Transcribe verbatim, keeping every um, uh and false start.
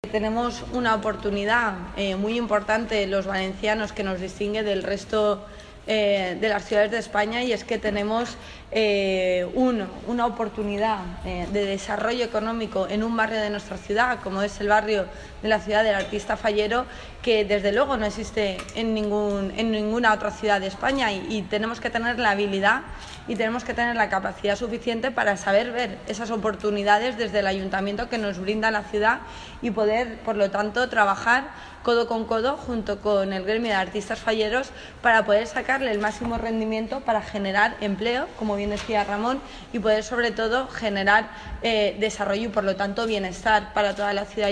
Tenemos una oportunidad eh, muy importante los valencianos que nos distingue del resto eh, de las ciudades de España, y es que tenemos eh, un, una oportunidad eh, de desarrollo económico en un barrio de nuestra ciudad, como es el barrio de la ciudad del artista fallero, que desde luego no existe en, ningún, en ninguna otra ciudad de España, y, y tenemos que tener la habilidad y tenemos que tener la capacidad suficiente para saber ver esas oportunidades desde el ayuntamiento que nos brinda la ciudad y poder, por lo tanto, trabajar codo con codo junto con el gremio de artistas falleros para poder sacarle el máximo rendimiento, para generar empleo, como bien decía Ramón, y poder sobre todo generar eh, desarrollo y por lo tanto bienestar para toda la ciudad.